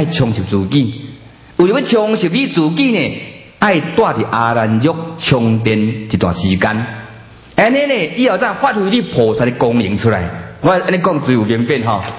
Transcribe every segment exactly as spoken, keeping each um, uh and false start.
爱充实自己。为了要充实你自己呢，爱带伫阿兰若充电一段时间。安尼呢，以后再发挥你菩萨的功能出来。我安尼讲最有明辨吼。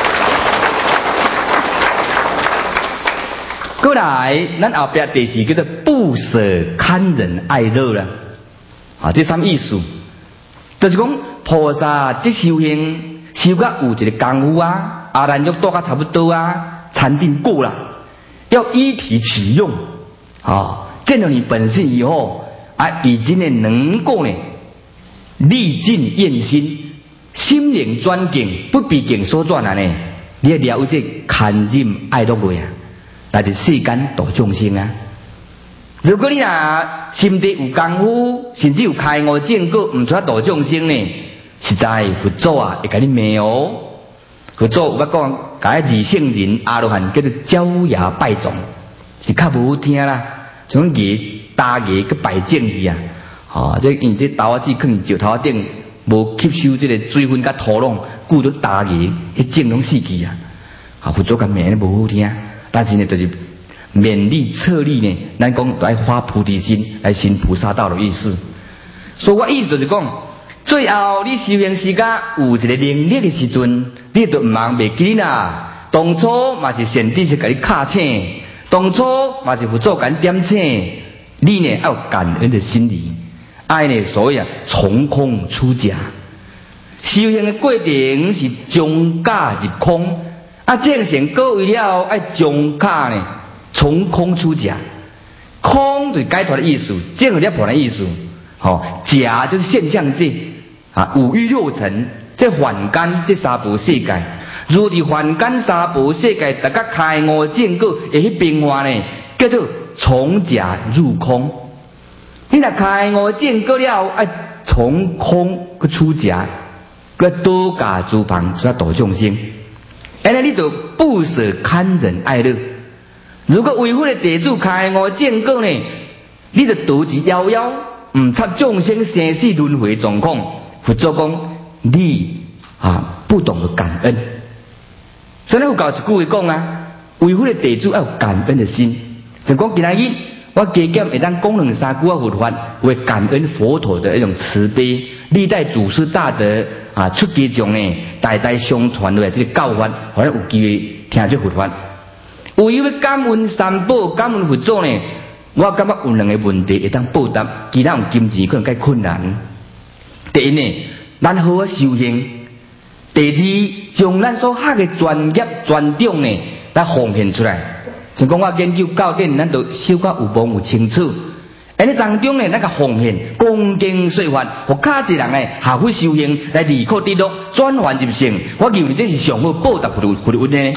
过来，咱后壁第四叫做不舍堪忍爱乐啦。啊，这什么意思？就是讲菩萨的修行修到有一个功夫啊，阿兰若多甲差不多啊，禅定过了，要依体起用啊。见了你本性以后啊，已经呢能够呢历尽厌心，心灵转境，不比境所转啊呢，你要了解堪忍爱乐位啊。来自世间度众生啊！如果你啊心地有功夫，甚至有开悟正果，唔出度众生呢，实在佛祖啊会甲你骂哦。佛祖有捌讲，甲二圣人阿罗汉叫做招摇拜状，是较无好听啦。像牙打牙去拜正去啊！哦，这因这刀子放石头顶，无吸收这个水分甲土壤，故都打牙，迄正拢死去啊！啊，佛祖甲骂咧无好听。但是呢，就是勉励策励呢，咱讲来发菩提心，来行菩萨道的意思。所以我意思就是讲，最后你修行时间有一个能力的时阵，你就唔忙袂记啦。当初嘛是善知识甲你敲醒，当初嘛是佛祖甲你点醒，你呢要有感恩的心理，爱呢所谓啊从空出假。修行的过程是从假入空。啊，正成果为了爱将假呢，从空出假，空就是解脱的意思，正是了破的意思。哦，假就是现象界啊，五欲六尘，这凡间这三无世界，如伫凡间三无世界，大家开悟正果，会去变化呢，叫做从假入空。你若开悟正果了，爱从空去出假，个多假诸旁，所以度众生。安尼你就不舍堪忍爱乐。如果违反了地主开悟正果呢，你就独自夭夭，唔插众生生死轮回状况。佛祖讲你啊不懂得感恩，所以有教一句话讲啊，违反了地主要有感恩的心。就讲今仔日我加减会当讲两三句啊佛法，为感恩佛陀的一种慈悲，历代祖师大德啊出家众呢，代代相传落来这个教法，互咱有机会听这佛法。为要感恩三宝，感恩佛祖呢，我感觉有两个问题会当报答，其他用金钱可能较困难。第一呢，咱好好修行；第二，将咱所学的专业专长呢，咱奉献出来。就讲我研究教典，咱都修到有模有清楚。安尼当中呢，咱个奉献恭敬说法，互卡一人呢下回修行来离苦得乐，转凡入圣。我认为这是上好报答佛佛佛呢。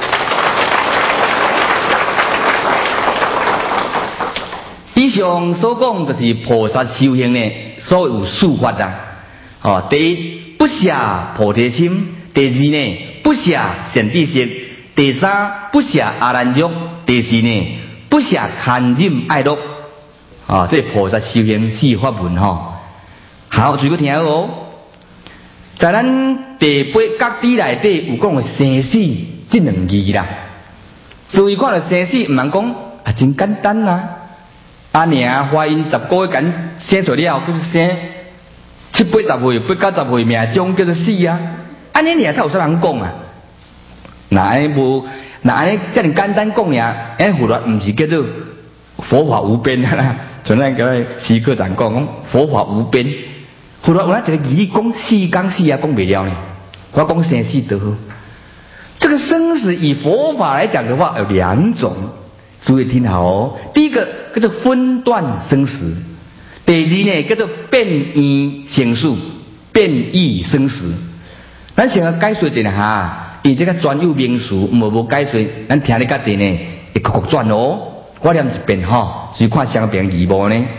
以上所讲就是菩萨修行呢所有术法啦。哦，第一不下菩提心，第二呢不下善知识，第三不下阿兰若，第四呢不下堪忍爱乐。啊，这菩萨修行四法门吼。好，最后听好哦。在咱第八角底内底有讲的生死这两字啦。注意看了生死，唔通讲啊，真简单啦。啊，娘怀孕十个月间生出了，就是生七八十岁、八九十岁命中叫做死啊。安尼娘才有啥人讲啊？那安尼无，那安尼这样简单讲呀，安尼佛法唔是叫做佛法无边啦。像咱个西科长讲讲佛法无边，佛法有咱一个义讲四讲四啊讲不了呢。我讲生死得好，这个生死以佛法来讲的话有两种。注意听好哦，第一个叫做分段生死，第二呢叫做变异生死，变异生死。咱先要解说一下哈，因这个专有名词无无解说，咱听你家己呢会曲曲转哦。我念一遍吼，就看双边字幕呢。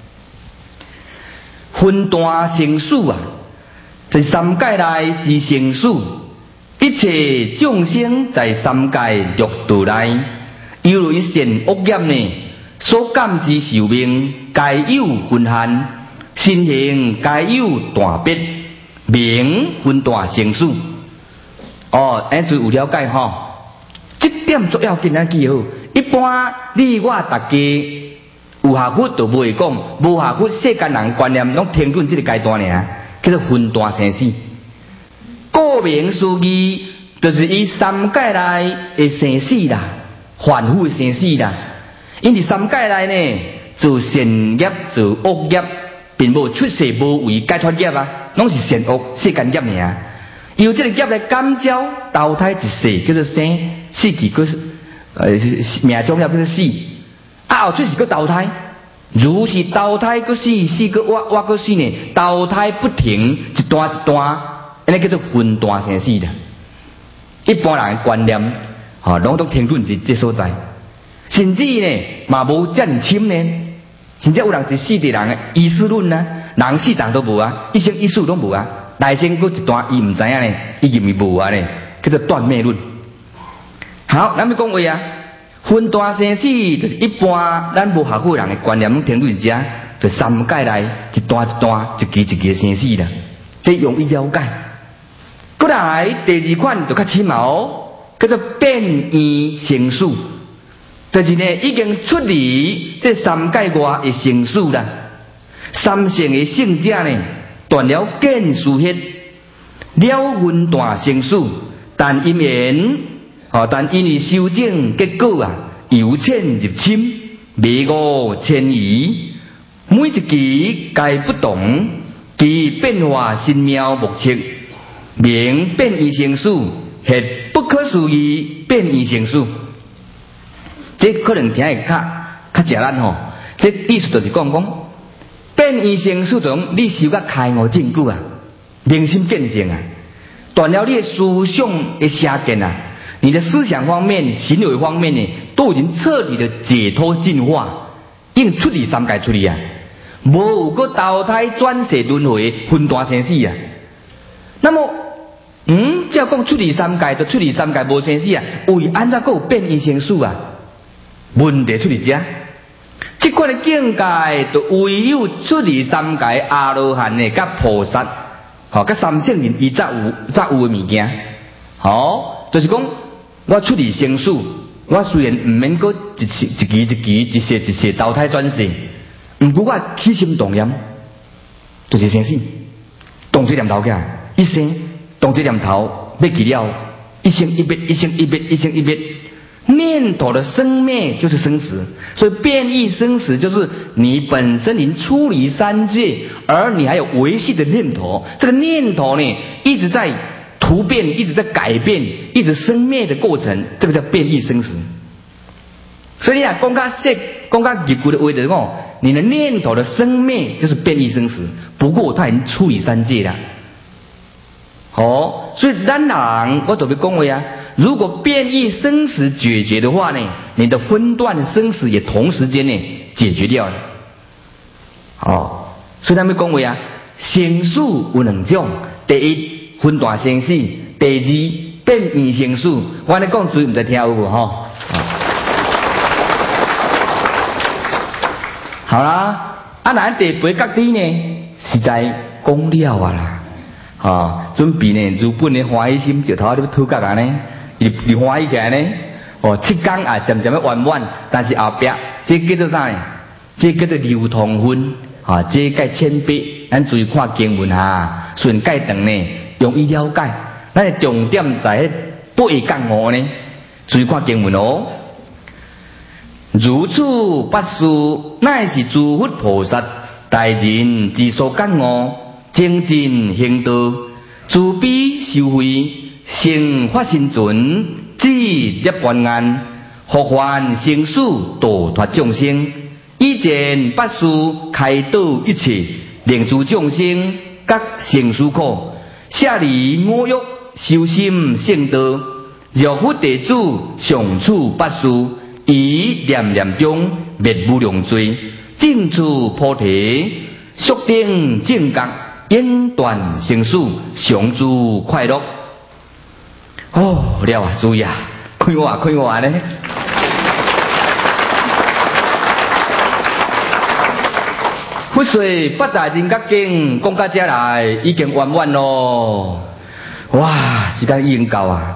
分段生死啊，在三界内之生死，一切众生在三界六道内。由于善恶业呢，所感之寿命皆有分限，身形皆有大别，名分段生死。哦，安就有了解吼。 这点最要紧，咱记好。一般你我大家有下佛就不会讲，无下佛世间人观念拢停顿这个阶段尔，叫做分段生死。顾名思义，就是以三界内的生死啦，凡夫的生死啦。因为三界内呢，做善业做恶业，并无出世无为解脱业啊，拢是善恶世间业尔。由这个业来感召投胎一世，叫做生，死去个呃命中了叫做死，啊后出世个投胎，如是投胎个死，死个活，活个死呢，投胎不停，一段一段，安尼叫做分段生死的。一般人的观念，吼，拢都停顿伫这所在，甚至呢，嘛无遮尔深呢，甚至有人是死伫人的医师论啊，人死人都无啊，一生一世都无啊。内心佫一段伊唔知影呢，已经无啊呢，叫做断灭论。好，咱要讲话啊，分段生死就是一般咱无学过人的观念，拢听论遮，就三界内一段一段、一期一期的生死啦，这容易了解。过来第二款就较深哦，叫做变异生死，就是呢已经出离这三界外的生死啦，三乘的圣者呢。断了见思血，了分段生死，但因缘，哦，但因为修正结果啊，由浅入深，迷悟迁移，每一期皆不同，其变化神妙莫测，名变异生死，系不可思议变异生死。这可能听会较较食咱吼，这意思就是讲讲。变异生死中，你修甲开悟证据啊，明心见性啊，断了你的思想的邪见啊，你的思想方面、行为方面呢，都已经彻底的解脱进化，已经出离三界出离啊，无有个投胎转世轮回分段生死啊。那么，嗯，只要讲出离三界，就出离三界无生死啊，为安怎个有变异生死啊？问题出伫遮。这款的境界，就唯有出离三界阿罗汉的甲菩萨，吼，甲三圣人伊才有才有的物件，吼，就是讲我出离生死，我虽然唔免个一期一期一期一世一世投胎转世，毋过我起心动念，就是生死，动这念头起来，一生动这念头要去了，一生一灭，一生一灭，一生一灭。念头的生灭就是生死，所以变异生死就是你本身已经出离三界，而你还有维系的念头，这个念头呢一直在突变，一直在改变，一直生灭的过程，这个叫变异生死。所以啊，讲较细，讲较入骨的话就是讲，你的念头的生灭就是变异生死，不过它已经出离三界了。哦，所以咱人我特别讲话啊。如果变异生死解决的话呢，你的分段生死也同时间呢解决掉了。哦，所以他们讲话啊，生死有两种，第一分段生死，第二变异生死。我咧讲嘴唔知听有无吼？好啦，啊咱第八角题呢，实在讲了啊啦，哦，准备呢如本的欢喜心，就头你要吐角啊呢。你你欢喜起来呢？哦，七天啊，渐渐要圆满，但是后壁这叫做啥呢？这叫做流通分啊，这介浅白，咱注意看经文哈，顺介长呢，容易了解。咱的重点在八讲五呢，注意看经文哦。如此八事，乃是诸佛菩萨大人之所感悟，精进行道，慈悲受惠。成法身存，智涅槃案，福还生死，度脱众生，以前八事开导一切，令诸众生各生死苦，舍离五欲，修心圣道，若佛弟子常处八事，以念念中灭无量罪，尽处菩提，速定正觉，永断生死，常住快乐。哦，了啊，注意啊，看我啊，看我啊呢。佛说八大人格经讲到这来，已经圆满咯。哇，时间已经到啊！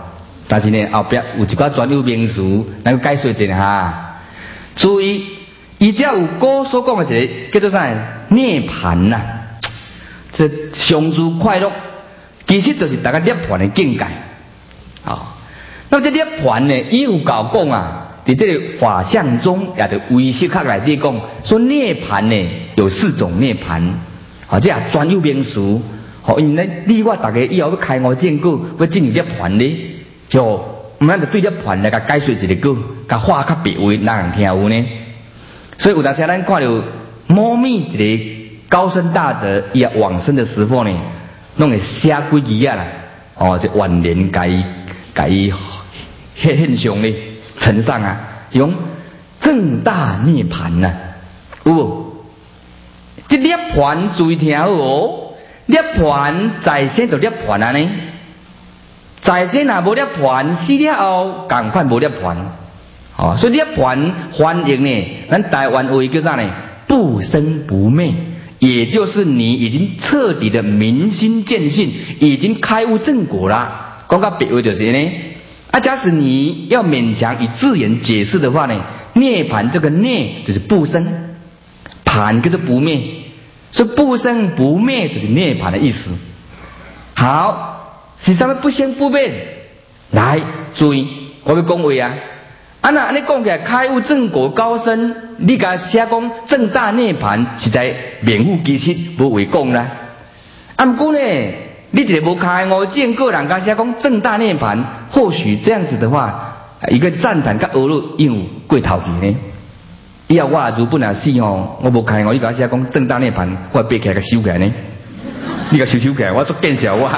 但是呢，后壁有一寡专有名词，咱个解说一下哈。注意，伊只有古所讲的一个叫做啥涅槃呐，这上主快乐，其实就是大家涅槃的境界。啊、哦，那么这涅槃呢，伊有教讲啊，在这个法相中也就唯识学来底讲，说涅槃呢有四种涅槃，啊、哦，这也专有名词。哦，因为你我大家以后要开悟证果，要进入涅槃呢。就唔咱就对涅槃来甲解说一个句，甲话较别位，哪人听有呢？所以有当时咱看到某密一个高深大德伊也往生的时候呢，弄会写几字啊啦，哦，就晚年甲伊甲伊现现象呢呈上啊，用正大涅槃呐、啊，有无？这涅槃注意听好哦，涅槃在先就涅槃啊呢。在生也无涅槃，死了后同款无涅槃，哦，所以涅槃翻译呢，咱台湾话叫啥呢？不生不灭，也就是你已经彻底的明心见性，已经开悟正果了。讲到别位就是呢，啊，假使你要勉强以字眼解释的话呢，涅槃这个涅就是不生，槃就是不灭，所以不生不灭就是涅槃的意思。好。是啥物不生不灭？来，注意，我要讲话啊！啊那你讲起来开悟正果高深，你甲写讲正大涅槃，实在名副其实，无为讲啦。啊，不过呢，你一个无开悟见个人甲写讲正大涅槃，或许这样子的话，一个赞叹甲恶路应有过头去呢。以后我如本来死吼，我无开悟，你甲写讲正大涅槃，我背起来甲收起来呢。你甲收收起来，我做见笑我。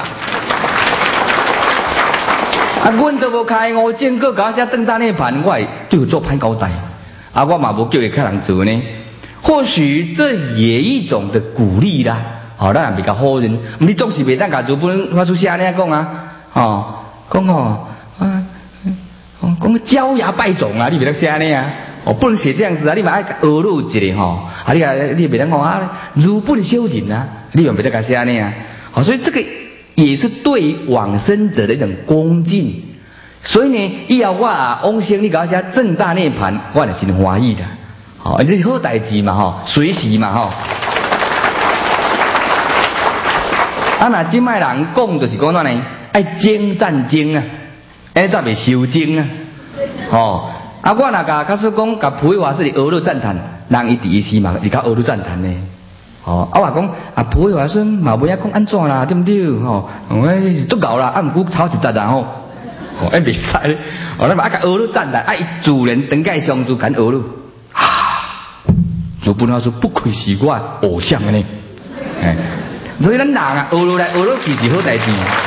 啊，阮都无开悟证果，搞些正大涅槃，我会对我做歹交代。啊，我嘛无叫伊客人做呢。或许这也一种的鼓励啦。哦，咱也比较好人，你总是袂当甲日本法师写安尼讲啊。哦，讲哦，啊，哦，讲招摇拜种啊，你袂当写安尼啊。哦，不能写这样子啊，你嘛爱学路一个吼。啊，你啊，你袂当讲啊，日本小人啊，你嘛袂当甲写安尼啊。哦，所以这个。也是对往生者的一种恭敬，所以呢，以后我啊往生，你搞些正大涅槃，我是真欢喜的。好、哦，这是好代志嘛，吼、哦，随时嘛，吼、哦。啊，那今卖人讲就是讲哪呢？爱精战精啊，哎，才袂修精啊。哦，啊，我那甲假使讲，甲普华是俄罗赞叹，人伊第一时嘛，伊甲俄罗赞叹呢。哦，啊，我讲啊，普惠华孙嘛袂晓讲安怎啦，对不对？吼、哦，我是足够啦，啊，毋过炒一节啦吼，哦，哎，袂使咧，哦，咱嘛啊，甲学路赞叹，啊，伊自然登界上主敢学路，啊，就本来说不愧是我偶像呢，哎，所以咱人啊，学路来学路去是好代志，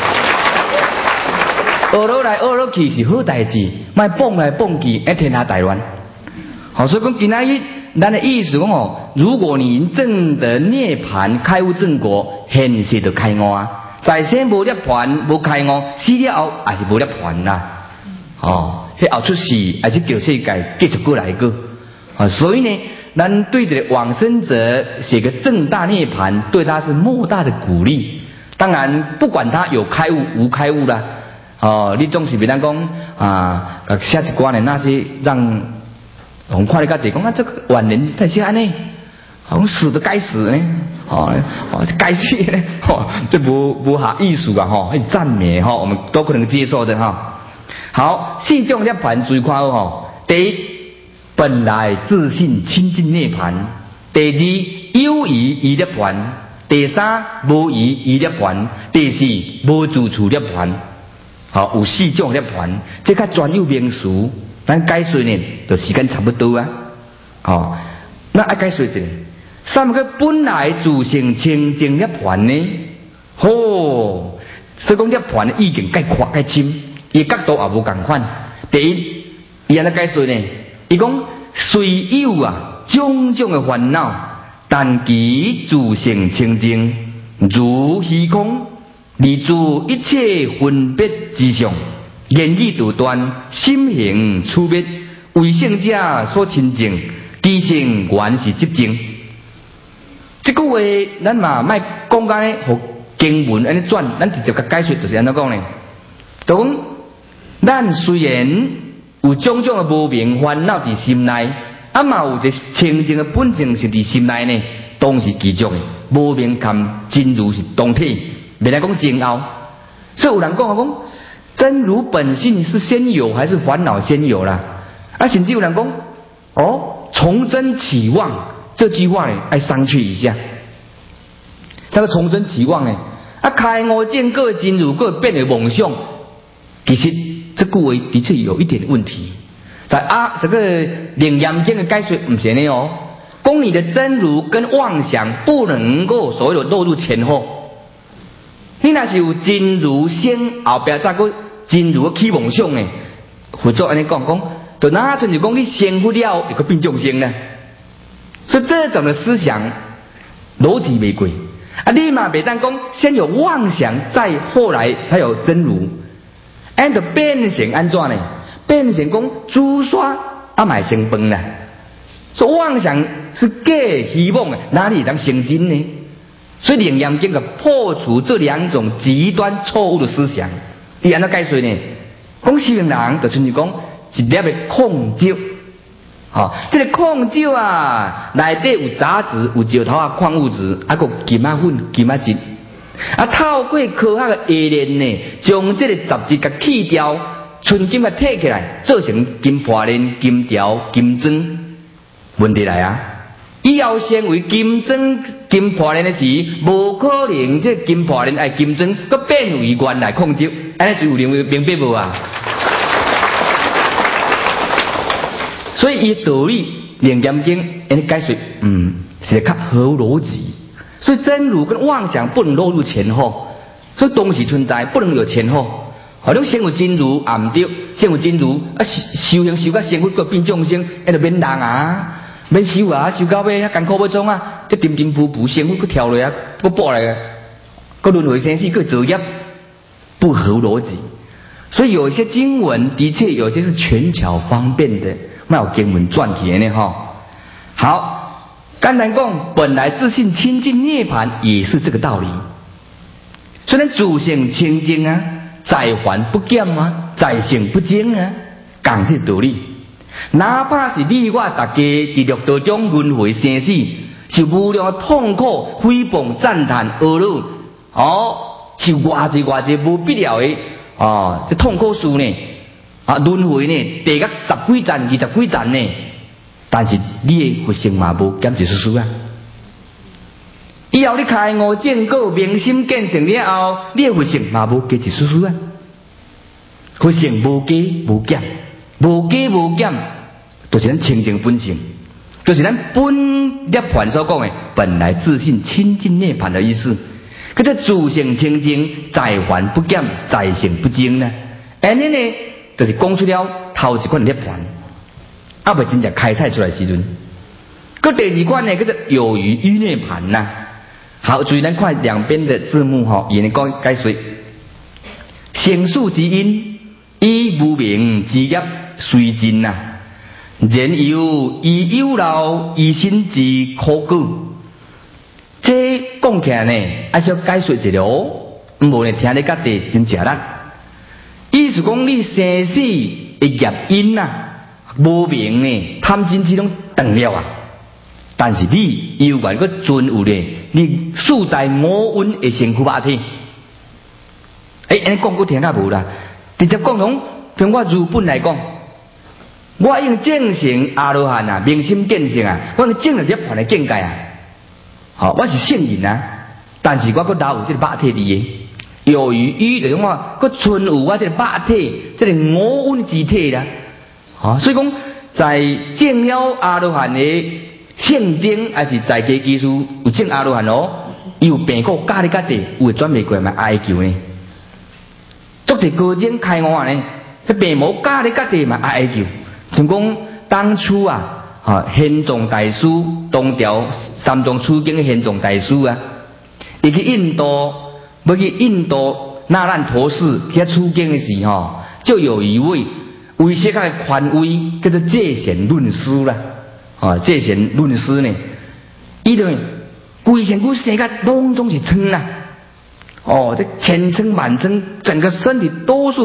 学路来学路去是好代志，莫蹦来蹦去，一天下大乱。好，所以讲今仔日。咱的意思讲哦，如果你证得涅槃开悟正果，现世就开悟啊。在生无涅槃无开悟，死了后也是无涅槃啦。哦，迄后出世还是叫世界继续过来个。啊，所以呢，咱对这个往生者写个正大涅槃，对他是莫大的鼓励。当然，不管他有开悟无开悟啦，哦，你总是别当讲啊，写一寡的那些让。我们看你家己讲啊，这个晚年在写安尼，好像死的该死呢，哦，哦，该死呢，哦，这不不好艺术啊，哈，赞美哈，我们都可能接受的哈。好，四种涅槃注意看哦，第一，本来自信清净涅槃；第二，有疑疑涅槃；第三，无疑疑涅槃；第四，无自处涅槃。好，有四种涅槃，这较专有名词。咱解说呢，就时间差不多啊。哦，那爱解说一下，什么叫本来自性清净涅槃呢？吼，所以讲涅槃的意境介宽介深，伊角度也无共款。第一，伊安尼解说呢，伊讲虽有啊种种的烦恼，但其自性清净，如虚空，离诸一切分别之上。言语独断，心行处灭，为圣者所亲近，其性原是寂静。这句话咱嘛莫讲安尼，互经文安尼转，咱直接甲解说就是安怎讲呢？就讲咱虽然有种种的无明烦恼伫心内，啊嘛有一个清净的本性是伫心内呢，都是其中的。无明含真如是同体，未来讲前后。所以有人讲啊，讲真如本性是先有还是烦恼先有啦？啊，甚至有人讲哦，从真起妄这句话呢，爱商榷一下。这个从真起妄呢，啊，开悟见个真如个变为妄想，其实这句话的确有一点问题。在啊，这个楞严经的解说不是呢哦，讲你的真如跟妄想不能够所谓的落入前后。你若是有真如先，后边再个真如起妄想呢？佛祖安尼讲讲，就哪阵就讲你先不了，又个变众生呢？所以这种的思想逻辑未过啊！你嘛袂当讲先有妄想，再后来才有真如，按着变成安怎呢？变成讲朱砂啊买成饭啦。所以妄想是假希望啊，哪里能成真呢？所以楞严经个破除这两种极端错误的思想。伊安怎解说呢？讲修行人就亲像讲一粒的矿石，哦，这个矿石啊，内底有杂质、有石头啊、矿物质，啊个金仔粉、金仔质，啊透过科学的冶炼呢，将这个杂质给去掉，纯金给摕起来，做成金破炼、金条、金砖。问题来啊！以后成为金砖、金破炼的时，无可能这金破炼爱金砖，佮变为原来矿石，安尼就有明明白无啊？所以伊道理楞严经安尼解说，嗯，是较合逻辑。所以真如跟妄想不能落入前后，所以东西存在不能有前后。好像先有真如，也唔对，先有真如啊，修行修到先会个变众生，那就免人啊。免修啊，修到尾遐艰苦要创啊，这沉沉浮浮，生活去跳落啊，搁剥来个，搁轮回生死，搁造业，不合逻辑。所以有一些经文的确有些是权巧方便的，那有经文转起来呢哈。好，刚才讲本来自信清净涅槃也是这个道理。虽然主性清净啊，在还不减啊，在性不增啊，讲这道理。哪怕是你我大家伫六道中轮回生死，是无量的痛苦、诽谤、赞叹、恶论，哦，是偌济偌济无必要的哦，这痛苦事呢，啊，轮回呢，地甲十几站、二十几站呢，但是你的佛性嘛无减一丝丝啊。以后你开悟见果、明心见性了后，你的佛性嘛无加一丝丝啊，佛性无加无减。无加无减，就是咱清净本性，就是咱本涅槃所讲的本来自信清净涅槃的意思。可这自性清净，在还不减，在性不增呢？安尼呢，就是讲出了头一款涅槃，啊，未真正开采出来时阵。个第二款呢，叫做有余余涅槃呐。好，注意咱看两边的字幕哈，也能讲解说。成数之因，以无明之业。随尽呐，然有以有漏以心之苦果。这讲起来呢，还是要解说一下哦。无呢，听你家己真正力。意思讲你生死的业因呐，无明呢，贪嗔痴拢断了啊。但是你犹原个存有呢，你四大五蕴的身躯肉体。诶，安尼讲过听下无啦？直接讲从从我如本来讲。我用正成阿罗汉啊，明心见性啊，我用正了涅槃的境界啊。好，我是圣人啊，但是我搁留有这个肉体伫嘅，由于于就讲我搁存有我这个肉体，这个五蕴之体啦。好，所以讲在证了阿罗汉的圣经，还是在家技术有证阿罗汉哦，伊有病过家里家己，有会转袂过嘛哀求呢。做伫高僧开悟呢，迄病无家里家己嘛哀求。像讲当初啊，啊玄奘大师东调三藏取经的玄奘大师啊，伊去印度，要去印度那烂陀寺去取经的时候，就有一位为些个权威叫做戒贤论师啦，啊戒贤论师呢，伊就规身躯生个拢总是疮啦，哦这千疮万疮，整个身体都是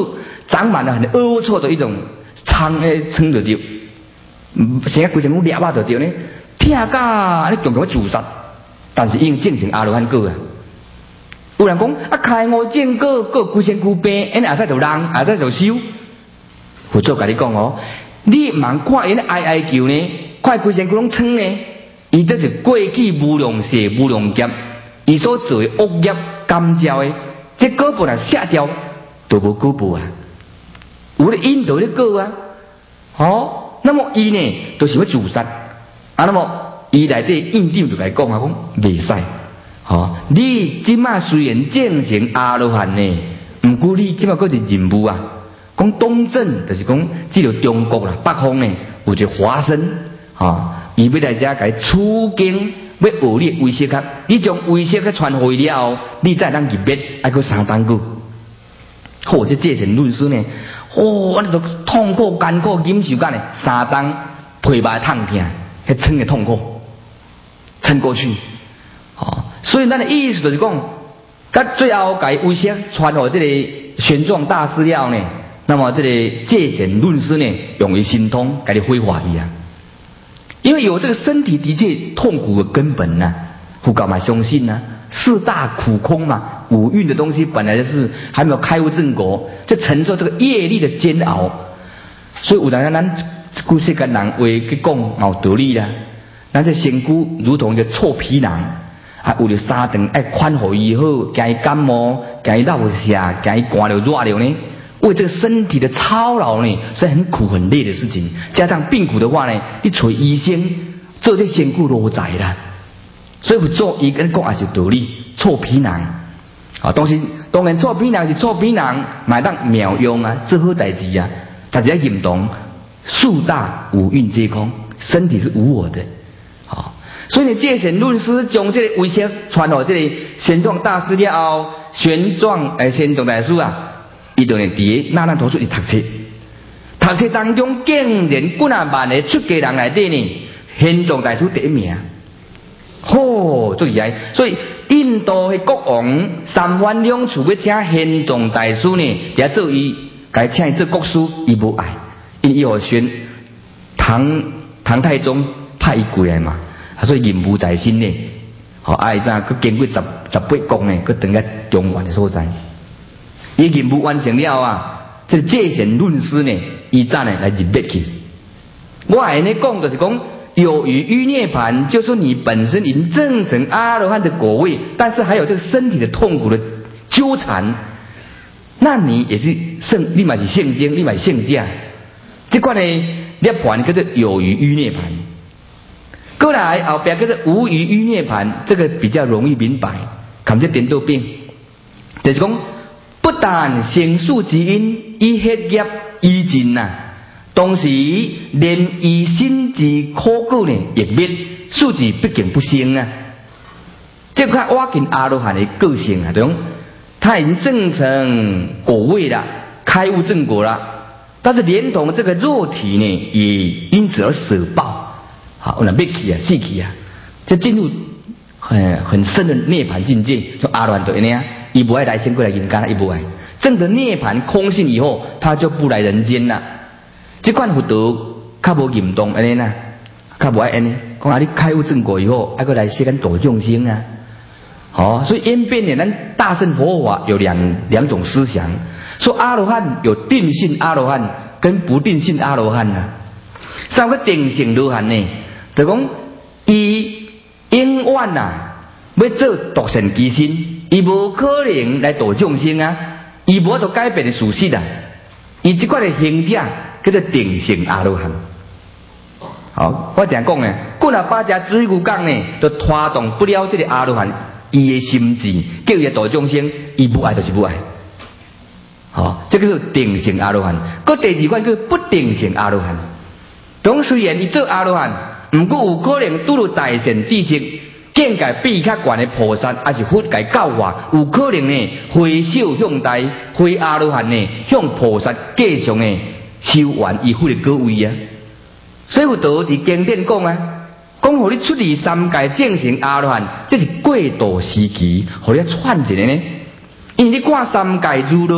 长满了很龌龊的一种苍诶苍就对，成个规身躯裂啊就对呢，痛甲你强强要自杀，但是因正成阿罗汉果啊。有人讲啊，开悟正果，个规身躯病，因后使就人，后使就修。佛祖甲你讲哦，你茫看因哀哀求呢，看规身躯拢苍呢，伊这是过去无量世无量劫，伊所做的恶业感召的，这果本来下掉都无果报啊，有咧因就咧果啊。哦，那么伊呢，都是要自杀啊。那么伊内底院长就甲伊讲啊，讲袂使。哦，你即马虽然正成阿罗汉呢，毋过你即马佫是任务啊。讲东正就是讲，只有中国啦，北方呢有一个华生，哦，伊要来遮甲伊取经，要学你的威胁较，你将威胁较传回了后，你再当入灭，还佫相当久。好，这戒神论师呢，哦，我都痛苦艰苦忍受干呢，三当皮肉痛痛，迄撑的痛苦，撑过去。哦，所以咱的意思就是讲，到最后甲伊威胁传互这个玄奘大师了呢，那么这个戒神论师呢，用于心通，甲你挥发去啊。因为有这个身体的确痛苦的根本呐、啊，佛教嘛相信呐、啊，四大苦空嘛，五蕴的东西本来就是还没有开悟正果，就承受这个业力的煎熬。所以有人咱古世间人话去讲有道理啦，咱这身躯如同一个臭皮囊。啊，为了三顿爱款互伊好，惊伊感冒，惊伊落下，惊伊寒了热了呢。为这个身体的操劳呢，是很苦很累的事情。加上病苦的话呢，你找医生做这身躯罗在啦。所以做伊跟讲也是道理，臭皮囊啊，当然当然臭皮囊是臭皮囊，买当妙用啊，做好代志啊。但是要认同四大五蕴皆空，身体是无我的，啊。所以呢，戒神论师将这个威胁传到这个玄奘大师了后，玄奘诶，玄奘大师啊，伊就呢伫那烂图书里读册，读册当中竟然几啊万个出家人内底呢，玄奘大师第一名，吼，最厉害！所以印度的国王三番两次要请玄奘大师呢，就做伊，该请伊做国师，伊无爱，因伊互玄唐唐太宗派伊过来嘛。所以任务在身呢，好爱咋？佮经过十十八国呢，佮等个中原的所在。伊任务完成了啊，这戒神论师呢，伊咋呢来入灭去？我安尼讲就是讲，有余欲涅盘，就是你本身已经证成阿罗汉的果位，但是还有这个身体的痛苦的纠缠，那你也是圣，立马是圣经，立马是圣驾。这款呢，涅盘叫做有余欲涅盘。过来后边叫做无余欲涅盘，这个比较容易明白。看这颠倒变，就是讲不但成数之因以黑业依尽呐，同时连以心之苦果呢亦灭，数字毕竟不生啊。这块挖紧阿罗汉的个性啊，种他已经证成果位了，开悟正果了，但是连同这个肉体呢，也因此而舍报。好，那灭去啊，死去啊，就进入很很深的涅槃境界，就阿罗汉就那样，伊不爱来生过来人间，伊不爱证得涅槃空性以后，他就不来人间了。这款佛道较无严重安尼呐，较无爱安尼，讲啊你开悟正果以后，还过来世间度众生啊。好，所以演变呢，咱大乘佛法有两两种思想，说阿罗汉有定性阿罗汉跟不定性阿罗汉呐、啊。三个定性罗汉呢？就讲伊永远呐，要做独善其身，伊无可能来度众生啊，伊无得改变的事实啊。伊这款的行者叫做定性阿罗汉。好，我常讲呢，古那八家水牛讲呢，就拖动不了这个阿罗汉，伊的心智叫伊度众生，伊不爱就是不爱。好，这个是定性阿罗汉。个第二款叫不定性阿罗汉。当虽然伊做阿罗汉。毋过有可能拄到大善知识，境界比较悬的菩萨，还是佛界教化，有可能呢回首向大，回阿罗汉呢向菩萨继续呢修完伊佛的果位啊。所以有道伫经典讲啊，讲互你出离三界正成阿罗汉，这是过渡时期，互你喘一下呢。因为你看三界如落啊，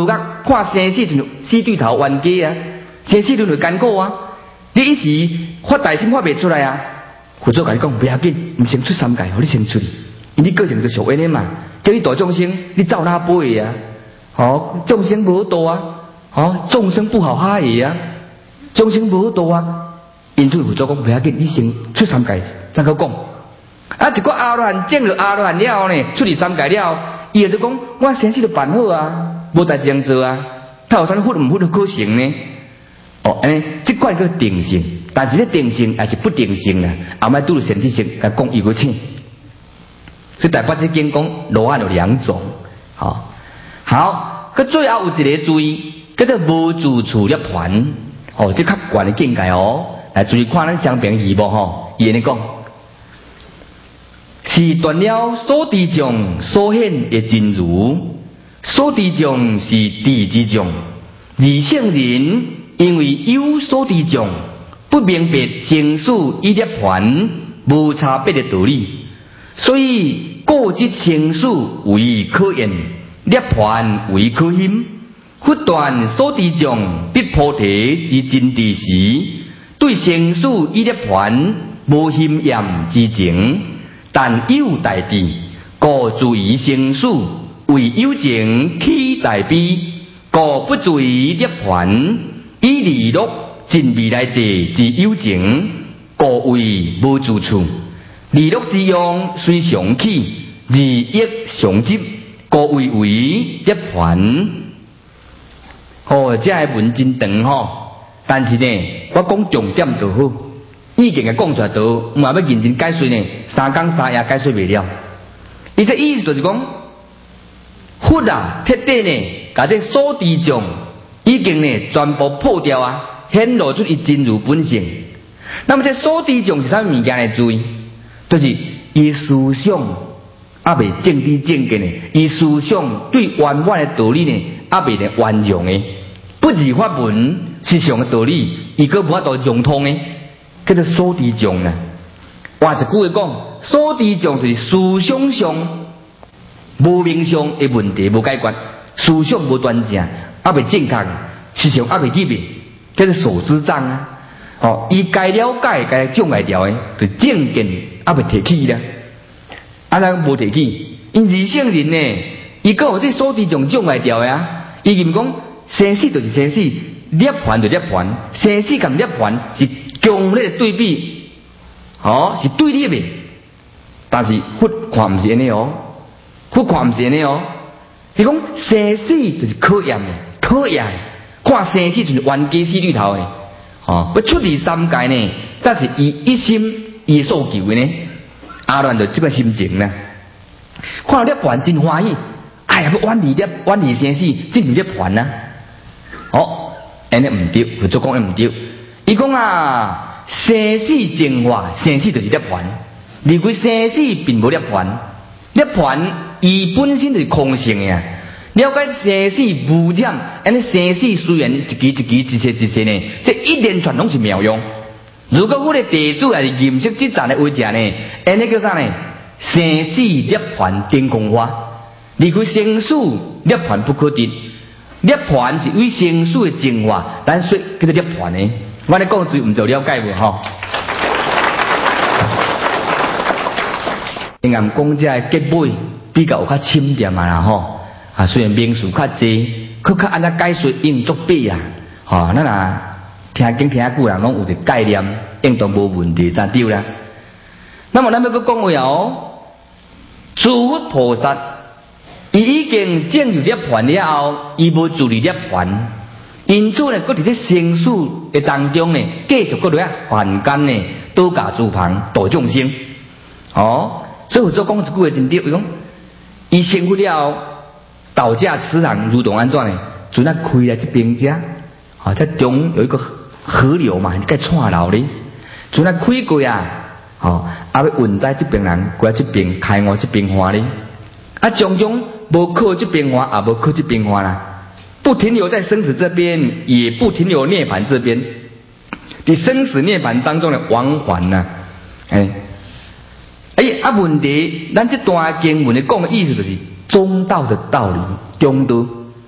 看生死就死对头冤家啊，生死就艰苦啊。你一时发大心发袂出来啊，佛祖甲你讲不要紧，唔先出三界，互你先出去，因你个性就属安尼嘛。叫你度众生，你走哪飞啊？哦，众生无度啊，哦，众生不好哈嘢啊，众生无度啊。因此佛祖讲不要紧，你先出三界再去讲。啊，一个阿罗汉证了阿罗汉了呢，出去三界了，伊就讲我生死就办好啊，无代志通做啊，他有啥佛唔佛都可行呢？哦，安尼这块叫定性，但是咧定性还是不定性啦，后摆拄着身体性，甲讲伊个请。所以第八节经讲罗汉有两种，好、哦，好，佮最后有一个注意，叫做无自处涅槃，哦，这较悬的境界哦。来注意看咱相平义无吼，伊安尼讲，是断了所知众所显的真如，所知众是地之众，而圣人因为有所知众，不明白生死与涅槃无差别的道理，所以过即生死为可言，涅槃为可欣。不断所知众得菩提之真谛时，对生死与涅槃无欣厌之情，但有大智，故注于生死为有情起大悲，故不注于涅槃以利乐尽未来世之有情，故为无自处。利乐之用虽常起，而益常积，故为为涅槃。哦，这个文真长吼，但是呢，我讲重点就好，已经个讲出来都，唔系要认真解说呢，三更三夜解说未了。伊这意思就是讲，佛啊，彻底呢，甲这所知众已经呢全部破掉啊，显露出伊真如本性。那么这所知众是啥物件来注意？就是伊思想还未正知正见呢，伊思想对圆满的道理呢，还未呢圆融的，不二法门实上的道理，伊个无法度融通的，叫做所知众啊。换一句话讲，所知众就是思想上无明上的问题无解决，思想无端正，还未正确，实上还未入面，叫做所知障啊。哦，伊该了解该障碍掉的，就正见还未提起啦。啊，咱无提起，因二圣人呢，伊个有这所知众障碍掉的啊。伊认讲生死就是生死，涅槃就涅槃，生死跟涅槃是强烈的对比，哦，是对立的。但是佛看唔是安尼哦，佛看唔是安尼哦。伊讲生死就是考验的，考验的，看生死就是冤家死对头的。哦，要出离三界呢，这是伊一心伊所求的呢。阿乱就这个心情呢，看到涅槃真欢喜，哎呀，要远离涅远离生死，进入涅槃啊！哦，安尼唔对，佛祖讲安唔对。伊讲啊，生死净化，生死就是涅槃。离开生死并无涅槃，涅槃伊本身就是空性的呀。了解生死无染，安尼生死虽然一期一期一世一世呢，这一连串拢是妙用。如果我的地主还是吟诵这赞的为者呢，安尼叫啥呢？生死涅槃真空化，离开生死涅槃不可得。涅槃是为生死的净化，咱说叫做涅槃呢。我咧讲句唔就了解无吼？因暗讲这结尾比较有较深点嘛啦吼。啊，虽然名词较济，可较安怎解说用作弊啊？吼，咱啊听经听久人拢有一个概念，应当无问题，咋对啦？那么咱要搁讲话哦，诸佛菩萨，伊已经进入涅槃了后，伊无自离涅槃，因此呢，搁伫这生死的当中呢，继续搁伫啊凡间呢，倒驾诸旁度众生。哦，所以佛祖讲一句话真对，伊讲伊成佛了后。道驾慈航如同安怎呢？就那开来这边遮，啊，在中有一个河流嘛，你该串流哩。就那开过啊，哦，啊要运载这边人过来这边开我这边花哩。啊，种种无靠这边花，也无靠这边花啦，不停留在生死这边，也不停留涅槃这边。在生死涅槃当中的往返呐，哎，哎啊问题，咱这段经文的讲的意思就是。中道的道理，中道，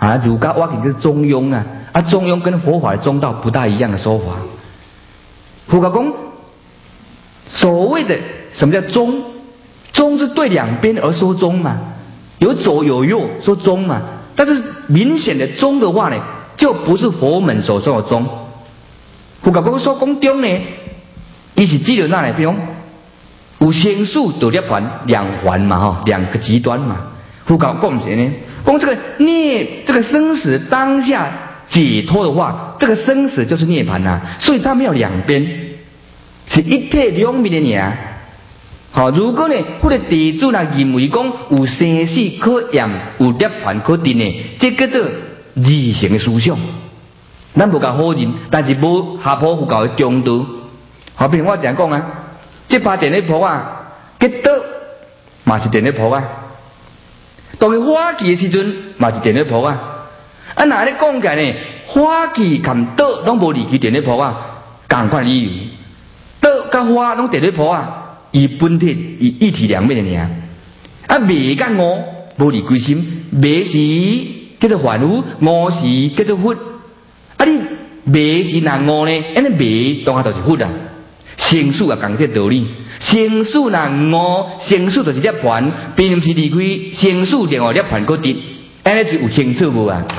啊，儒家挖起就是中庸啊，啊，中庸跟佛法的中道不大一样的说法。佛教讲，所谓的什么叫中？中是对两边而说中嘛，有左有右说中嘛。但是明显的中的话呢，就不是佛门所说的中。佛教讲说讲中呢，伊是指着哪里？比如有生死就涅槃两环嘛，哈，两个极端嘛。佛教讲什么呢？讲这个涅，这个生死当下解脱的话，这个生死就是涅槃呐、啊，所以它没有两边，是一体两面的尔。好，如果呢，或者地主呢认为讲有生死可验，有涅槃可定呢，这叫做二乘的思想。咱无甲否认，但是无下坡佛教的中道。好，比如我常讲啊，这把电力婆啊，结倒嘛是电力婆啊，当伊花期的时阵嘛是电力婆啊。啊，那咧讲起来呢，花期含倒拢无离开电力婆啊，同款理由，倒甲花拢电力婆啊。以本体以一体两面的尔，啊，昧甲我无离开心，昧是叫做凡夫，我是叫做佛。啊，你昧是那我呢？安尼昧当下就是佛啊。生死也讲这道理，生死那我，生死就是涅槃，并不是离开生死另外涅槃个得，安尼就有清楚无啊？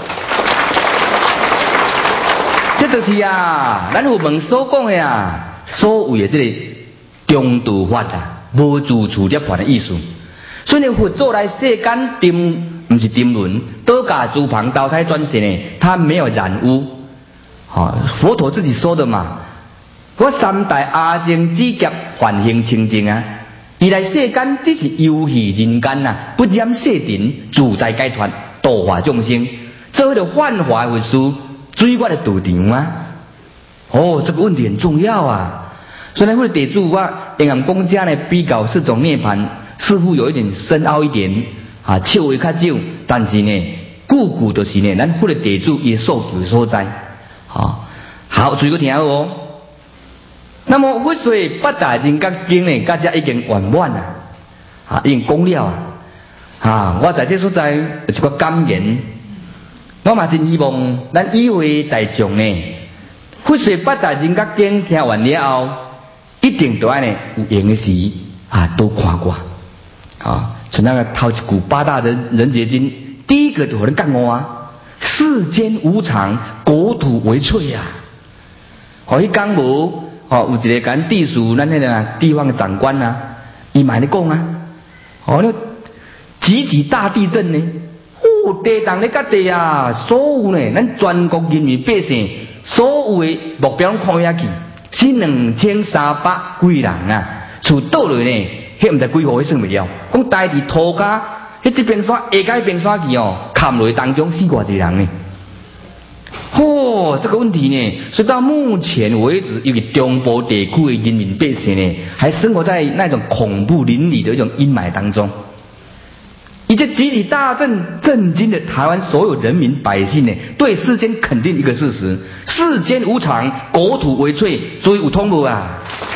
这就是啊，咱佛门所讲的啊，所谓的这个。中道法啊，无自处涅槃的意思。所以佛祖来世间沉，不是沉沦，多假诸旁投胎转世呢，他没有染污。好，佛陀自己说的嘛，我三代阿僧只劫梵行清净啊，伊来世间只是游戏人间呐，不染世尘，自在解脱，度化众生，做迄个幻化佛师，水我的道场啊。哦，这个问题很重要啊。所以呢，或者地主我因暗公家呢比较四种涅槃，似乎有一点深奥一点啊，笑会较少，但是呢，故故就是呢，咱或者地主也受苦所在。好，好，注意个听哦。那么佛说八大人格经呢，大家已经圆满啦，啊，已经讲了啊。啊，我在这所在有一个感言，我嘛真希望咱以为大众呢，佛说八大人格经听完了后。一定都安呢有闲的时啊，都看过啊。像那个头一句八大人人杰经，第一个就有人讲我啊，世间无常，国土为脆啊。哦，迄讲无哦，有一个讲地属咱那个地方的长官啊，伊嘛咧讲啊，哦，那几级大地震呢？哦，地动咧甲地啊，所有呢，咱全国人民百姓所有的目标拢看遐去。是两千三百几人啊，厝倒落呢，迄毋知几户迄算袂了。讲大地土家，迄这边山下界边山去哦，砍落当中死偌济人呢？哦，这个问题呢，所以到目前为止，尤其中部地区的人民百姓呢，还生活在那种恐怖淋漓的一种阴霾当中。以这集体大震震惊了台湾所有人民百姓呢，对世间肯定一个事实：世间无常，国土为脆。所以有通无啊？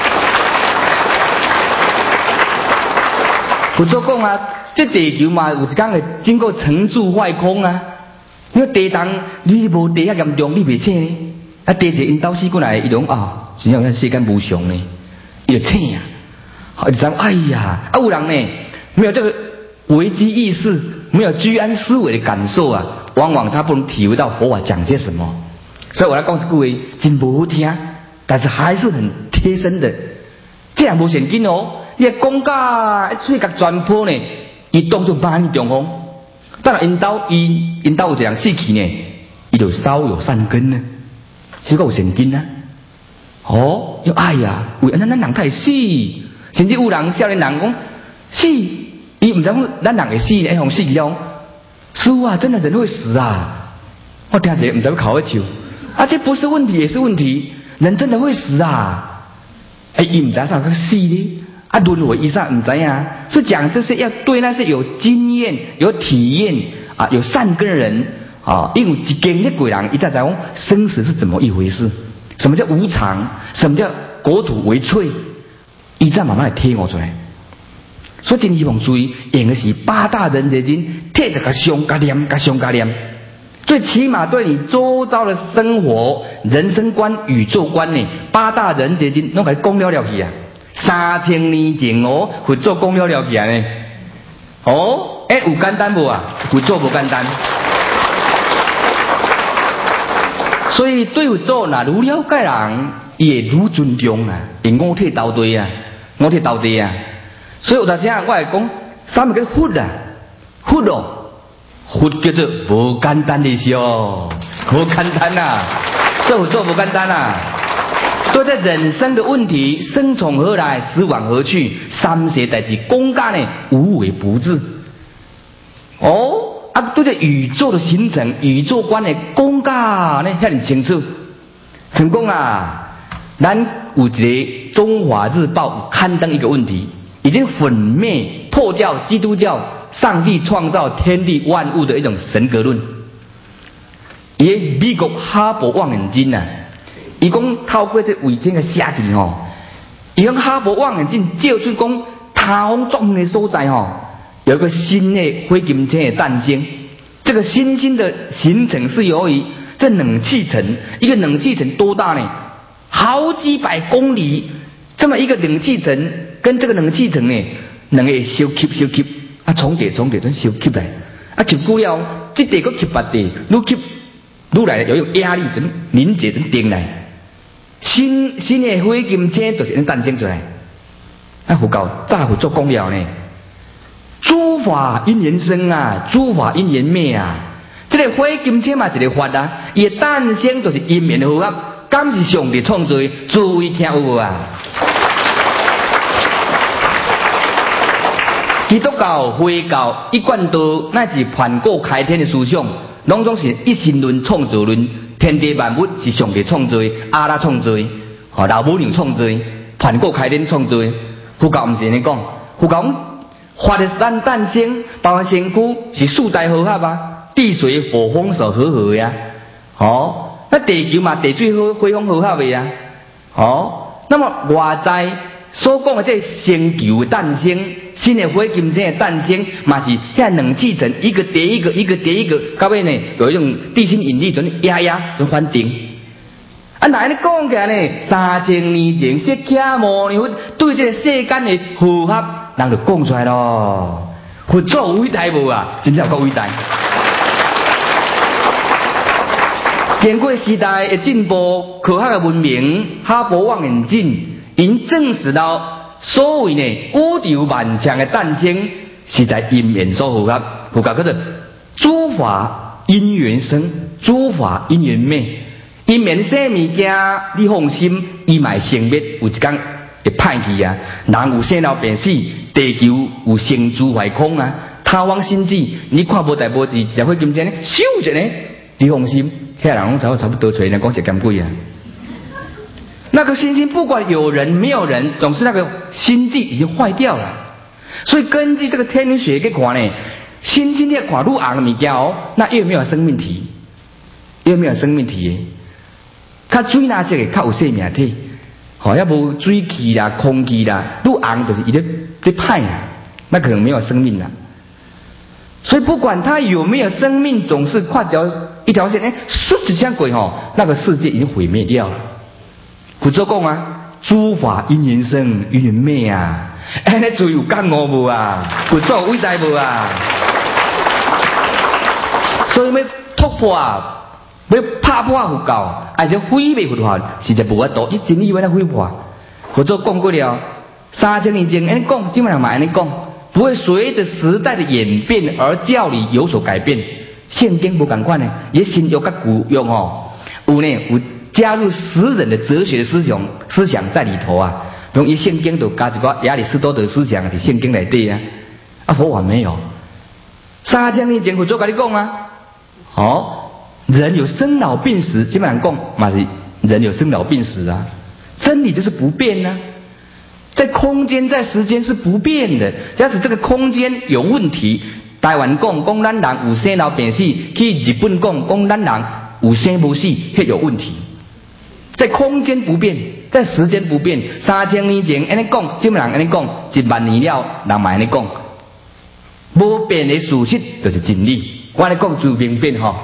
佛祖讲啊，这地球嘛，有一天会经过成住坏空啊。因为地动，你无地遐严重，你袂醒呢。啊，地者因兜死过来，伊讲啊，真正世间无常呢，伊就醒啊。好，就讲哎呀，啊有人呢，没有这个。危机意识，没有居安思危的感受啊，往往他不能体会到佛法讲些什么。所以我来讲这句话真不好听，但是还是很贴身的。这样无现金哦，你讲甲一喙甲全破呢，伊当作万里中风。当然因兜伊因兜有一人死去呢，伊就稍有善根呢，是个有现金啊。哦，要哎呀，为安咱咱人太死，甚至有人少年人讲死。伊唔知讲咱人会死，一向死了。师父啊，真的人会死啊！我听者唔知要考一笑，啊，这不是问题也是问题，人真的会死啊！哎，伊唔知啥个死呢？啊，轮回以上唔知啊。所以讲这些要对那些有经验、有体验啊、有善根的人啊，因为经历过人，伊才知讲生死是怎么一回事，什么叫无常，什么叫国土为脆，伊才慢慢来体悟出来。所以真希望注意，用的是八大人杰经，贴着个上加念，加上加念。 最起码对你周遭的生活、人生观、宇宙观呢，八大人结经拢给讲了了去啊。三千年前哦，佛祖讲了了去啊呢。哦，哎，有简单无啊？佛祖无简单。所以对佛祖呐，愈了解人，伊会愈尊重啊，会五体投地啊，五体投地啊。所以有当时啊，我会讲，啥物叫佛啊？佛哦。佛叫做无简单的事哦，无简单呐，这做无简单呐。对待人生的问题，生从何来，死往何去，三些代志讲假呢，无微不至。哦，啊，对待宇宙的形成、宇宙观的讲假呢，遐尼清楚。成功啊！咱有一个《中华日报》刊登一个问题，已经粉灭破掉基督教。上帝创造天地万物的一种神格论，伊美国哈勃望远镜啊，伊讲透过这卫星的射电吼，伊讲哈勃望远镜照出讲太空中的所在吼，有一个新的灰金星的诞生。这个新星的形成是由于这冷气层，一个冷气层多大呢？好几百公里，这么一个冷气层跟这个冷气层呢，两个相吸相吸。啊，重叠重叠，都收吸来，啊，吸久了，这地个吸别地，愈吸愈来有有压力，就凝结成定来。新新的灰金星就是能诞生出来。啊，佛教早佛做讲了呢，诸法因缘生啊，诸法因缘灭啊。这个灰金星嘛，一个法啊，伊的诞生就是因缘和合，敢是上帝创造的？诸位听有无啊？基督教、回教一贯道乃至盘古开天的思想，拢总是一神论、创造论，天地万物是上帝创造的，阿拉创造的，哦，老母娘创造的，盘古开天创造的。佛教唔是安尼讲，佛教讲法的诞诞生，包括身躯是四大和合啊，地水火风所和合呀。哦，那地球嘛，地水火火风和合的呀。哦，那么外在所讲的这星球的诞生。新的灰金星的诞生，嘛是遐冷气层一个叠一个，一个叠一个，到尾呢有一种地心引力，就压压就反定。啊，那安尼讲起来呢，三千年前释迦牟尼佛对这个世间的和合，人就讲出来咯。佛祖伟大无啊？真正够伟大。经过时代的进步，科学的文明，哈勃望远镜已经证实到。所谓呢，宇宙万象的诞生是在因缘所合合，佛教叫做诸法因缘生，诸法因缘灭。因缘生物件，你放心，伊嘛会生灭，有一天会歹去啊。人有生老病死，地球有生住坏空啊。他方星际，你看无大无字，一会金针呢，咻一下呢，你放心，遐人拢差不差不多找人讲一减贵啊。那个星星不管有人没有人，总是那个星际已经坏掉了。所以根据这个天文学去看呢，星星越看愈红的物件哦，那越没有生命体，越没有生命体。较水蓝色的较有生命体，好，要不水气啦、空气啦，愈红就是伊咧在派啊，那可能没有生命了。所以不管它有没有生命，总是跨条一条线，哎，唰一下鬼吼，那个世界已经毁灭掉了。佛祖讲啊，诸法因缘生，因缘灭啊，安尼最有感悟无啊？佛祖伟大无啊？所以要突破啊，要拍破佛教，而且毁灭佛法，实在无法度，伊真以为他毁破。佛祖讲过了，三千年前安尼讲，基本上嘛安尼讲，不会随着时代的演变而教理有所改变。圣经无共款呢，伊新约甲旧约吼，有呢有。加入诗人的哲学的思想思想在里头啊，从伊圣经都加一个亚里士多德思想伫圣经内底啊，啊佛法没有。三千年前佛祖甲你讲啊，哦，人有生老病死，基本上讲嘛是人有生老病死啊，真理就是不变啊，在空间在时间是不变的，假使这个空间有问题，台湾讲讲咱人有生老病死，去日本讲讲咱人有生无死，迄有问题。在空间不变，在时间不变，三千年前安尼讲，什么人安尼讲，一万年了人嘛安尼讲，无变的事实就是真理。 我来讲最明辨吼。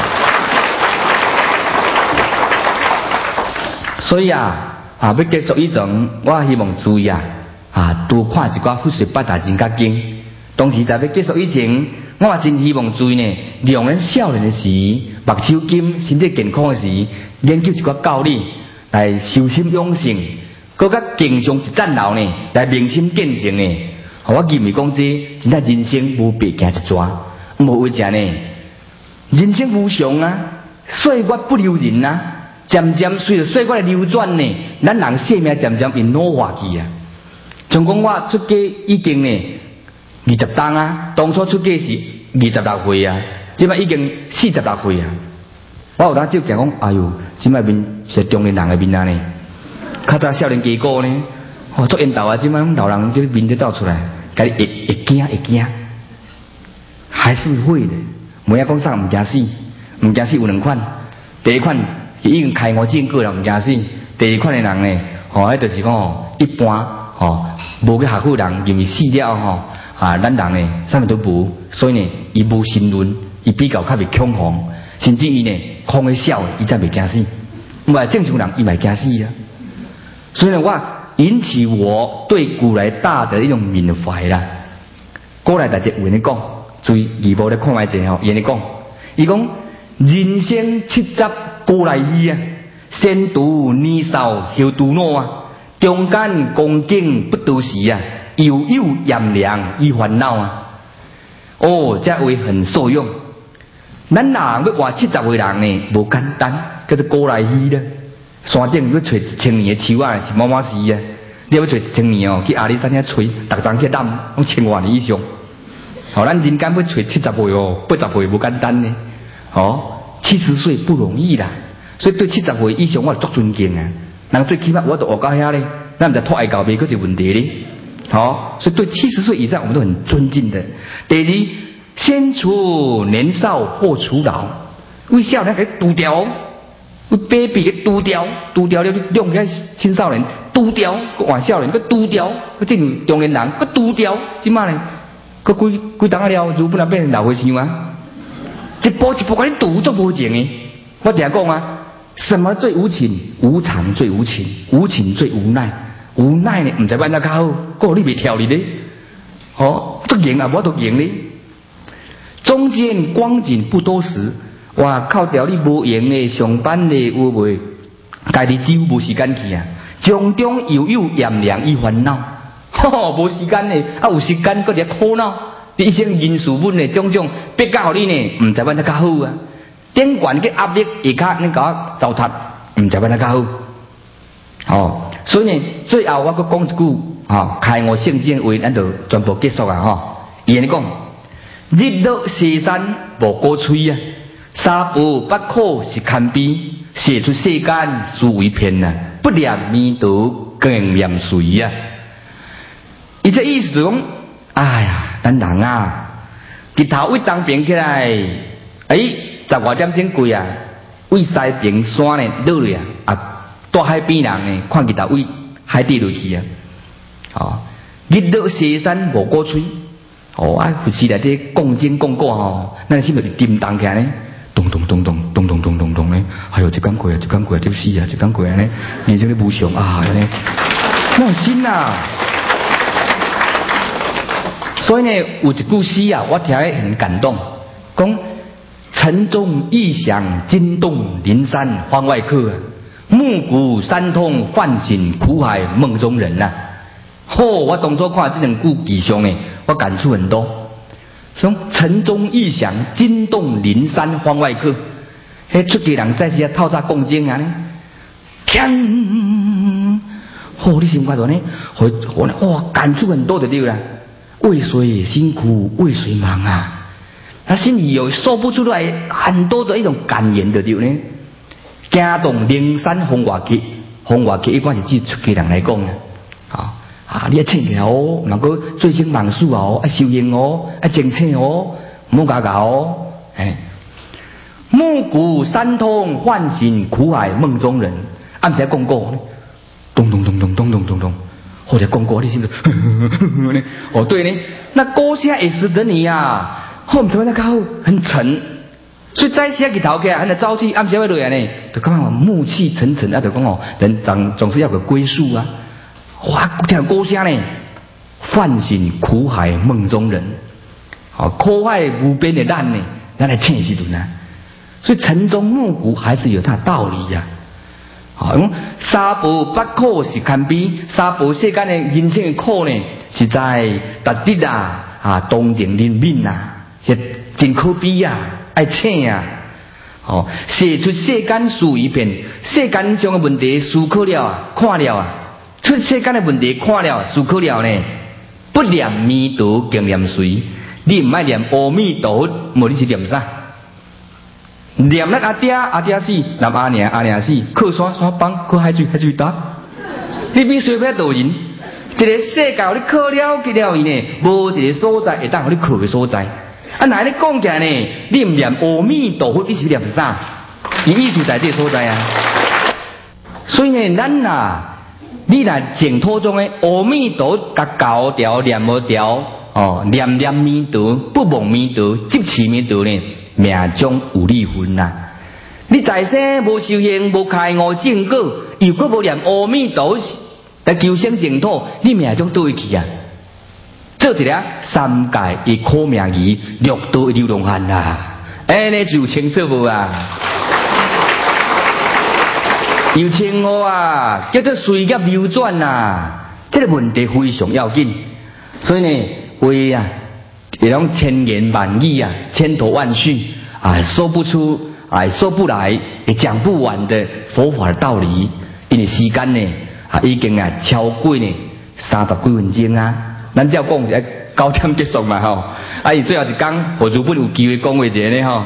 所以啊，啊要结束以前，我希望注意啊，啊多看一寡佛说八大人格经。当时在要结束以前，我也真希望注意呢，用咱少年的时，目睭金、身体健康的时，研究一寡教理来修心养性，搁较经常一战楼呢，来明心见性呢。我认为讲这真正人生无白行一逝，无为者呢，人生无常啊，岁月不留人啊。渐渐随着岁月的流转呢，咱人生命渐渐会老化去啊。像讲我出家已经呢二十冬啊，当初出家是二十六岁啊，即摆已经四十六岁啊。我有当接讲讲，哎哟，即摆面是中年人的面啊呢，较早少年家哥呢，哦做引导啊，即摆老人叫面都倒出来，家己会会惊会惊，还是会的。每一讲啥唔惊死，唔惊死有两款，第一款。已经开悟证过了，唔惊死。第二款的人呢，吼、哦，迄就是讲吼，一般吼，无去学好人，因为死了吼，啊，咱人呢，啥物都无，所以呢，伊无心论，伊比较较袂恐慌，甚至伊呢，空个笑，伊才袂惊死。唔系正常人，伊咪惊死啊。所以呢，我引起我对古来大的一种缅怀啦。古来大家有人讲，注意义务咧看卖者吼，伊咧讲，伊讲人生七十。过来伊啊，先读年少后读老啊，中间恭敬不多时啊，悠悠炎凉与烦恼啊。哦，这话很受用。咱人要活七十岁人呢，无简单，叫做过来伊啦。山顶要找一千年的树啊，是毛毛事啊。你要找一千年哦，去阿里山遐吹，逐张去揽，拢千万年以上。好、哦，咱人间要找七十岁哦，八十岁无简单呢。哦。七十岁不容易啦，所以对七十岁以上我足尊敬啊。人最起码我都活到遐咧，咱唔就拖爱搞别个一问题咧。好、哦，所以对七十岁以上我们都很尊敬的。第二，先除年少后除老，为少年给除掉，为 baby 给除掉，除掉了用个青少年，除掉个换少年，个除掉个进入中年人，个除掉，即嘛呢？个几几当了，如本来变成老岁生啊。一步一步给你堵做无情的，我听讲啊，什么最无情？无常最无情，无情最无奈，无奈呢，唔知办得较好，个你未跳你咧，哦，都赢啊，我都赢咧。中间光景不多时，哇，靠条你无闲咧，上班咧有袂，家己几乎无时间去啊，种种悠悠炎凉与烦恼，吼，无时间咧，啊有时间搁伫苦恼。你一生因事本呢，种种逼到你呢，唔知办得较好啊。顶悬嘅压力，下骹你搞糟蹋，唔知办得较好。哦，所以呢，最后我搁讲一句，哦，开我圣经话，咱就全部结束啊！吼，伊安尼讲：日落西山无果吹啊，三步不可是堪悲，写出世间殊为偏啊，不念弥陀更念谁啊？伊这意思就讲，哎呀。咱人啊，日头一当平起来，哎，十外点钟过啊，为西平山呢落来啊，啊，大海边人呢，看日头为海底落去啊，哦，日落西山无果吹，哦啊，佛寺内底讲经讲过吼，咱是咪叮当起来呢？咚咚咚咚咚咚咚咚咚呢？哎呦，一讲过啊，一讲过啊，对死啊，一讲过啊呢，你这个无常啊，呢，那有心呐。所以呢，有一句诗啊，我听得很感动，讲晨钟异响，惊动灵山方外客；暮鼓山通，唤醒苦海梦中人呐、啊。吼、哦！我当初看这两句吉祥呢，我感触很多。说晨钟异响，惊动灵山方外客。迄出家人在时啊，透早讲经啊呢，锵！吼、哦！你心看到呢？我我呢，哇，感触很多的对啦。为谁辛苦为谁忙啊？他心里有说不出来很多的一种感言的对呢。惊动灵山风外客，风外客一般是指出家人来讲啊。啊啊，你要请起来哦，能够最新忙事哦，啊修行哦，啊精进哦，唔好搞搞哦。哎，暮鼓山通，唤醒苦海梦中人。按才讲过，咚咚咚咚咚咚咚咚。或者讲过你是不是？哦，对呢，那歌声也使得你呀、啊， 好唔怎么那较好，很沉。所以早时日头起来，安尼早起，暗时要落来呢，就感觉暮气沉沉啊，就讲哦，人总总是要有归宿啊。哇，听歌声呢，唤醒苦海梦中人。好，苦海无边的咱呢，咱来听时阵啊。所以晨钟暮鼓还是有它的道理呀、啊。好，三宝八苦是堪比，三宝世间的人生的苦呢，是在达得啊啊，动情灵敏啊，是真可比啊，爱请啊。哦，写出世间事一片，世间中的问题思考了啊，看了啊，出世间的问题看了思考了呢，不念弥陀更念谁？你唔爱念阿弥陀佛，无你是念啥？念咱阿爹阿爹死，南阿娘阿娘死，靠山山帮，靠海水海水打。你必须要导人，一个世界你靠了去了伊呢，无一个所在会当互你靠的所在。啊，哪你讲起来呢？你唔念阿弥陀佛，你是念啥？伊意思在这所在啊。所以呢，咱啊，你若净土中的阿弥陀甲教条念无条哦，念念弥陀，不忘弥陀，执持弥陀呢？命中有离婚呐！你在生无修行，无开悟正果，又搁无念阿弥陀来求生净土，你命中倒去啊！做一个三界的苦命鱼，六道的流浪汉呐！安尼就清楚无啊？有清楚啊，叫做岁月流转呐！这个问题非常要紧，所以呢，为啊。这种千言万语啊，千头万绪啊，说不出啊，说不来，也讲不完的佛法的道理。因为时间呢啊，已经啊超过呢三十几分钟啊。咱只要讲一九点结束嘛吼，啊，伊最后一讲，何如本有机会讲话一下呢吼。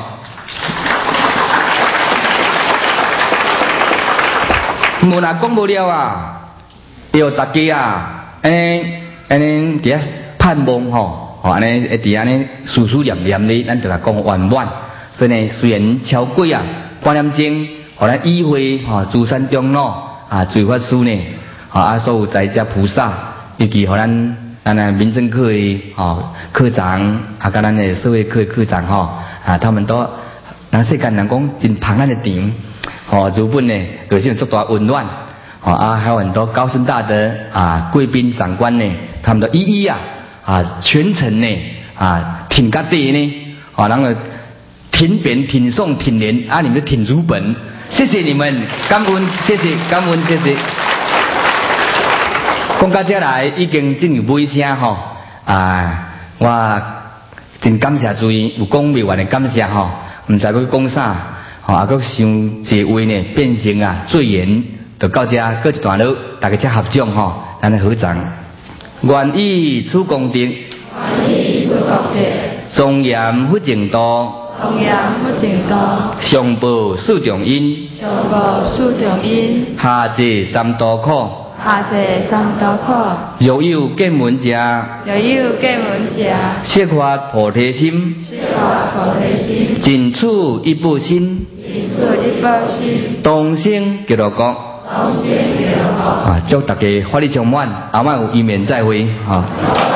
无若讲无了啊，要大家啊，安尼安尼伫遐盼望吼。哦，安尼一直安尼思思念念哩，咱就来讲圆满。所以呢，虽然超过啊半点钟，互咱议会吼，诸山长老啊，最法师呢，啊，所有在家菩萨，以及互咱咱啊民政科的吼科长，啊，甲咱的社会科的科长吼，啊，他们都咱世间人讲真捧咱的场，吼，日本呢，有些人做大温暖，吼啊，还有很多高深大德啊，贵宾长官呢，他们都一一啊。啊，全程呢啊挺到底呢，啊，然后挺扁、挺送、挺连，啊，你们挺如本，谢谢你们，感恩，谢谢，感恩，谢谢。讲到这来，已经真有尾声吼，啊，我真感谢诸位，有讲未完的感谢吼，唔知要讲啥，吼，啊，佮想一话呢，变成啊罪言，就到这，过一段落，大家才合掌吼，咱来合掌。愿以此功德， 愿以此功德， 庄严佛净土， 庄严佛净土， 上报四重因， 上报四重因， 下济三途苦， 下济三途苦。 若有见闻者， 若有见闻者， 悉发菩提心， 悉发菩提心， 尽此一部心， 尽此一部心， 当生极乐国。 当生极乐国。 啊，祝大家法力充满，后晚有一面再会啊。